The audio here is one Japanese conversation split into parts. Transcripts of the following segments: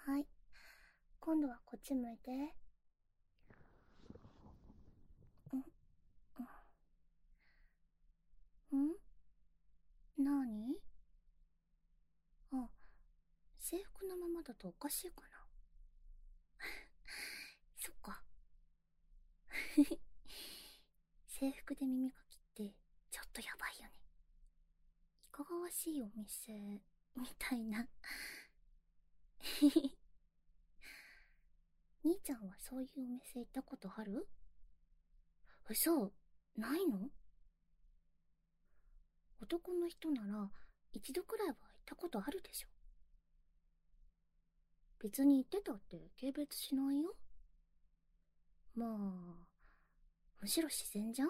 はい。今度はこっち向いて。なに？あ、制服のままだとおかしいかな。そっか。制服で耳かきってちょっとやばいよね。いかがわしいお店みたいな。兄ちゃんはそういうお店行ったことある？嘘？ないの？男の人なら一度くらいは行ったことあるでしょ。別に行ってたって軽蔑しないよ。まあ、むしろ自然じゃん。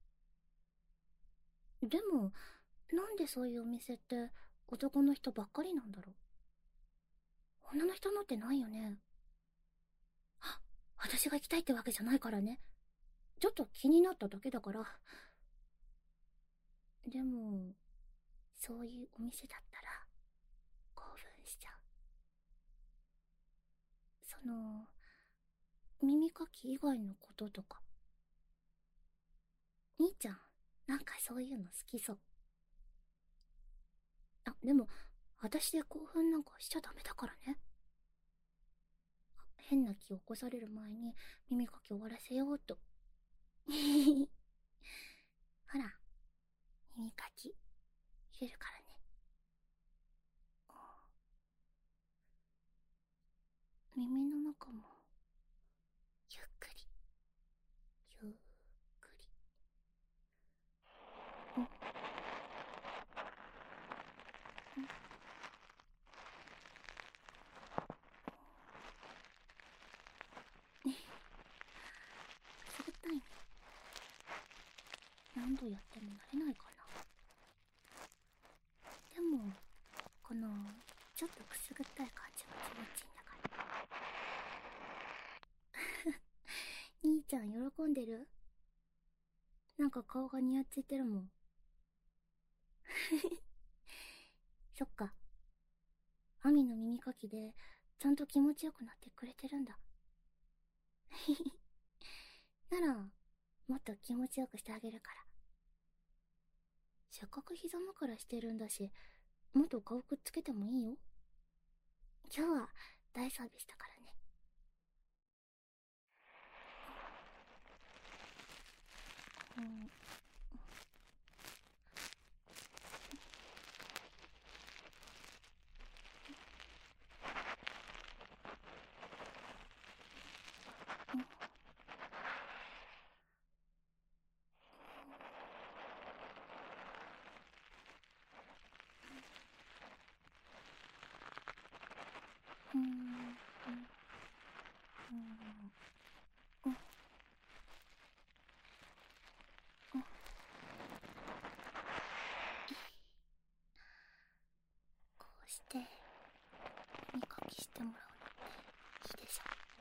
でも、なんでそういうお店って男の人ばっかりなんだろう。女の人のってないよね。あ、私が行きたいってわけじゃないからね。ちょっと気になっただけだから。でも、そういうお店だったら興奮しちゃう。その、耳かき以外のこととか。兄ちゃん、なんかそういうの好きそう。あ、でも、私で興奮なんかしちゃダメだからね。変な気を起こされる前に耳かき終わらせようと。ほら、耳かき入れるからね。耳の中もゆっくりゆっくり。くすぐったいね。何度やっても慣れないかな。でもこのちょっとくすぐったい感じが気持ちいいんだから。兄ちゃん喜んでる？なんか顔がニヤついてるもん。そっか。アミの耳かきでちゃんと気持ちよくなってくれてるんだ。ならもっと気持ちよくしてあげるから。せっかく膝枕してるんだし、もっと顔くっつけてもいいよ。今日は大サービスだからね。うん。うん。うん。うん。うん。こうして耳かきしてもらうのっていいでしょ。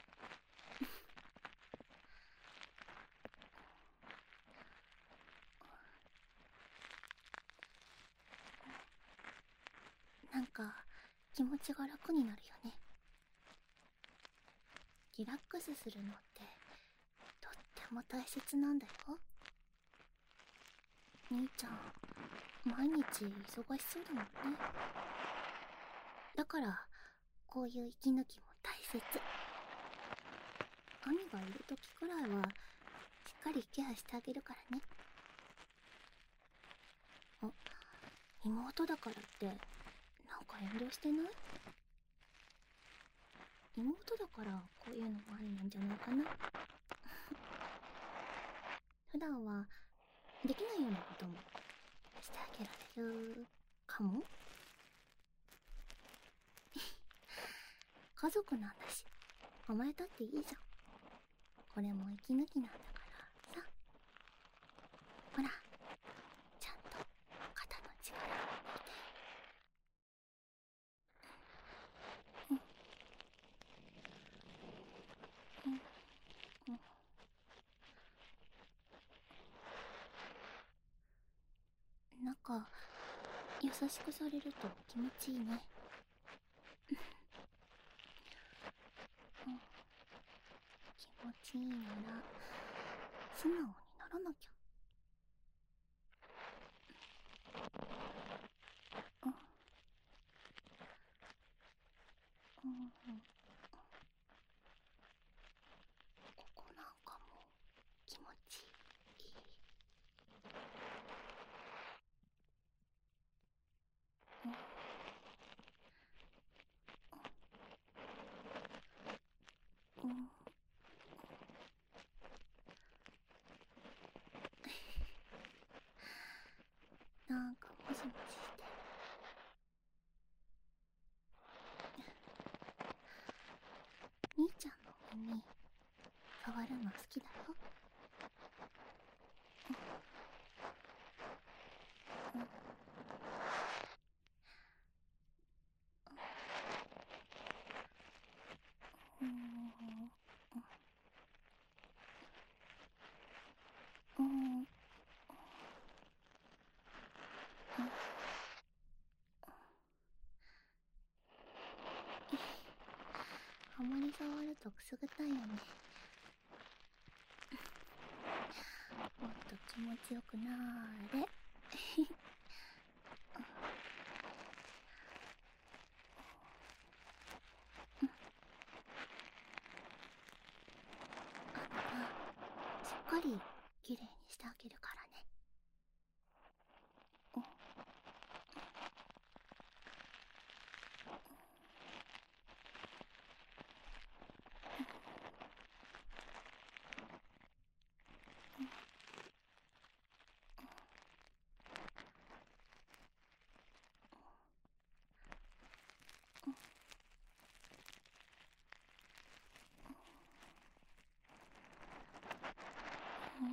なんか気持ちが楽になるよね。リラックスするのってとっても大切なんだよ。兄ちゃん毎日忙しそうだもんね。だからこういう息抜きも大切。アミがいる時くらいはしっかりケアしてあげるからね。あ、妹だからってなんか遠慮してない？妹だからこういうのもありなんじゃないかな。普段はできないようなこともしてあげられるかも。家族なんだし甘えたっていいじゃん。これも息抜きなんだからさ。ほら、ちゃんと肩の力を抜いて。うん。うん。うん。なんか優しくされると気持ちいいね。 しいなら素直にならなきゃ。うん、うん、ここなんかも気持ちいい。うん、うん、なんかもしもししてる。兄ちゃんの耳触るの好きだよ。うん、うん、うん、うん、うん、あまり触るとくすぐったいよね。もっと気持ちよくなーれ。しっかりきれいにしてあげるからね。うん、うん、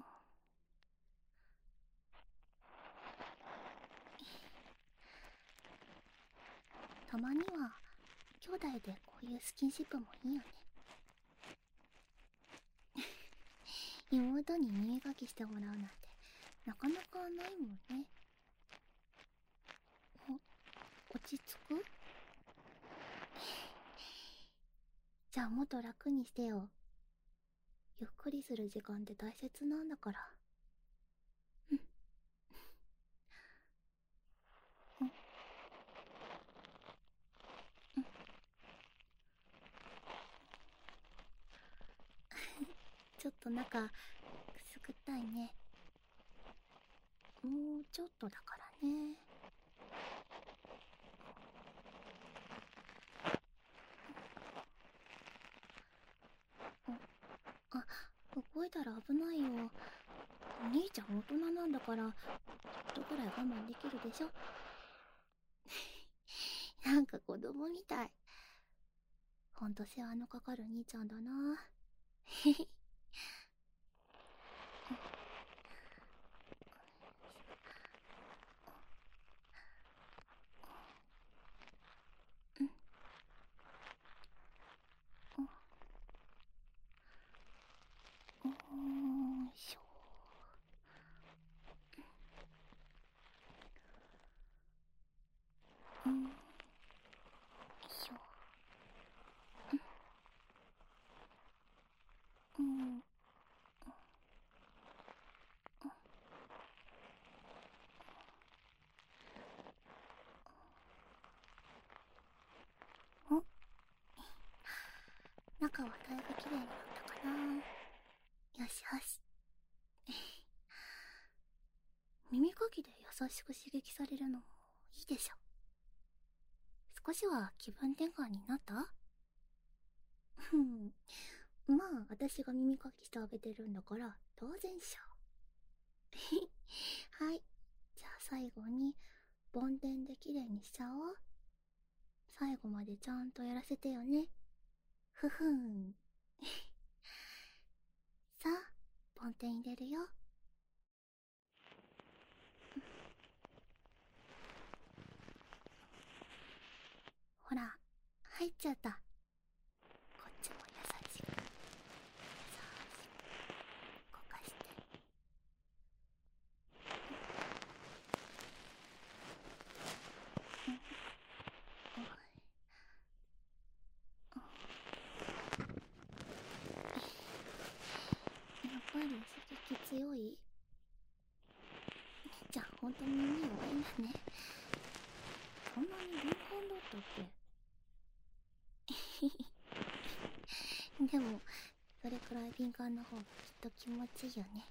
たまには兄弟でこういうスキンシップもいいよね。妹に耳かきしてもらうなんてなかなかないもんね。落ち着く？じゃあもっと楽にしてよ。ゆっくりする時間って大切なんだから。うん、うん、うん。ちょっと中くすぐったいね。もうちょっとだからね。あ、動いたら危ないよ。お兄ちゃん大人なんだから、ちょっとぐらい我慢できるでしょ。なんか子供みたい。ほんと世話のかかる兄ちゃんだな。へへ。うん、うん、うん、しょ。うん、しょ。うん、うん。中はだいぶ綺麗になったかな。よしよし。耳かきで優しく刺激されるのもいいでしょ。少しは気分転換になった？うん。まあ、私が耳かきしてあげてるんだから、当然っしょ。はい。じゃあ最後に、梵天で綺麗にしちゃおう。最後までちゃんとやらせてよね。ふふん。さあ、梵天入れるよ。ほら、入っちゃった。こっちも優しく、優しく、動かして。うん、うん、 ね。そんなに敏感だったっけ？でも、それくらい敏感な方がきっと気持ちいいよね。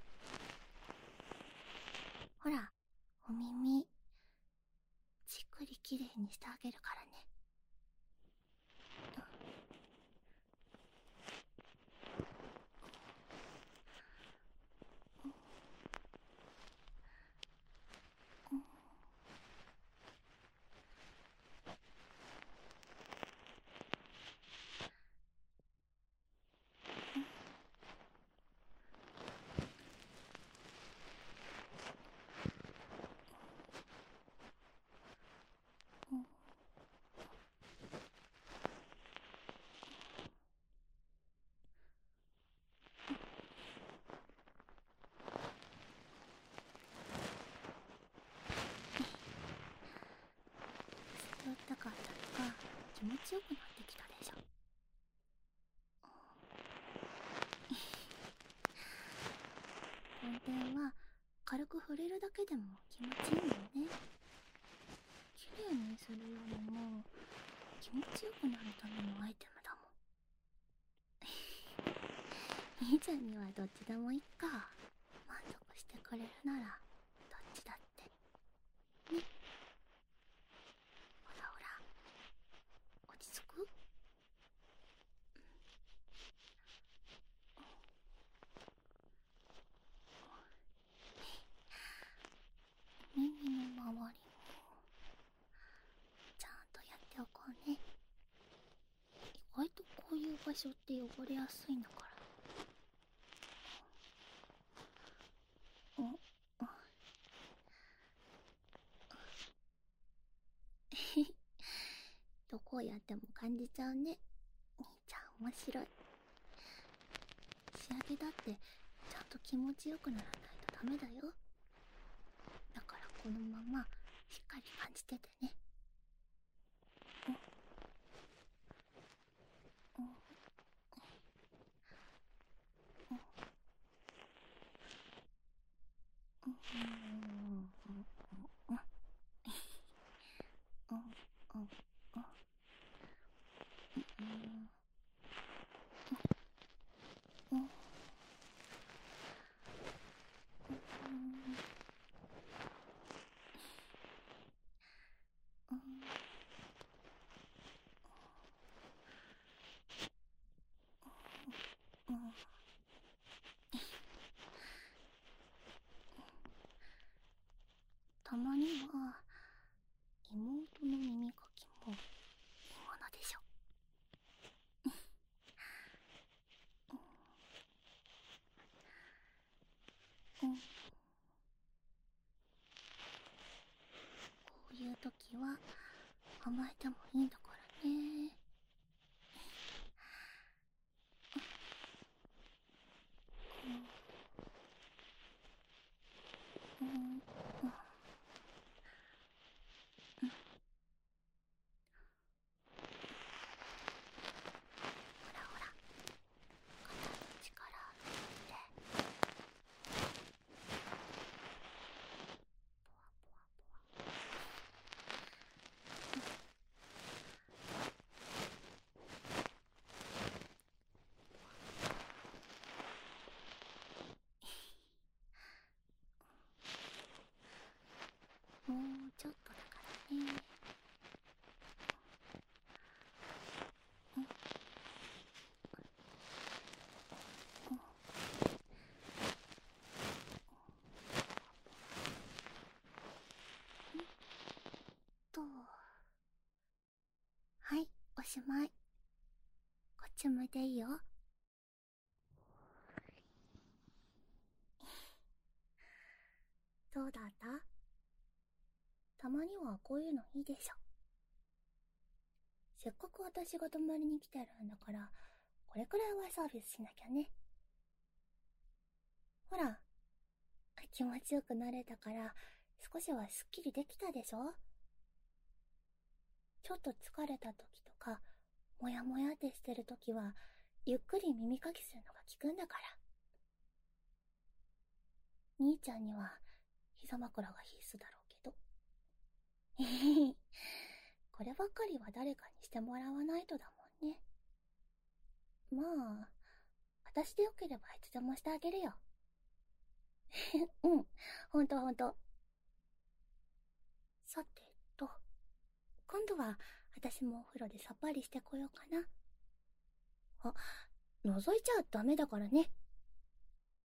ほら、お耳、じっくりきれいにしてあげるからね。背負ったかったのが気持ちよくなってきたでしょ。本店は軽く触れるだけでも気持ちいいもんね。綺麗にするよりも気持ちよくなるためのアイテムだもん。兄ちゃんにはどっちでもいいか。満足してくれるならどっちだってね。ほらほら、落ち着く？耳の周りもちゃんとやっておこうね。意外とこういう場所って汚れやすいんだから。どこをやっても感じちゃうね。兄ちゃん面白い。仕上げだってちゃんと気持ちよくならないとダメだよ。だからこのまましっかり感じててね。たまには妹の耳かきもいいものでしょ。こういう時は甘えてもいいんだからね。ほらほら、肩の力抜いて、ポワポワポワ。もうちょっとだからね。はい、おしまい。こっち向いていいよ。どうだった？たまにはこういうのいいでしょ。せっかく私が泊まりに来てるんだから、これくらいはサービスしなきゃね。ほら、気持ちよくなれたから少しはすっきりできたでしょ。ちょっと疲れた時とかモヤモヤってしてる時はゆっくり耳かきするのが効くんだから。兄ちゃんには膝枕が必須だろうけど。 こればっかりは誰かにしてもらわないとだもんね。まあ、私でよければいつでもしてあげるよ。うん、ほんとほんと。さてと、今度は私もお風呂でさっぱりしてこようかな。あ、覗いちゃダメだからね。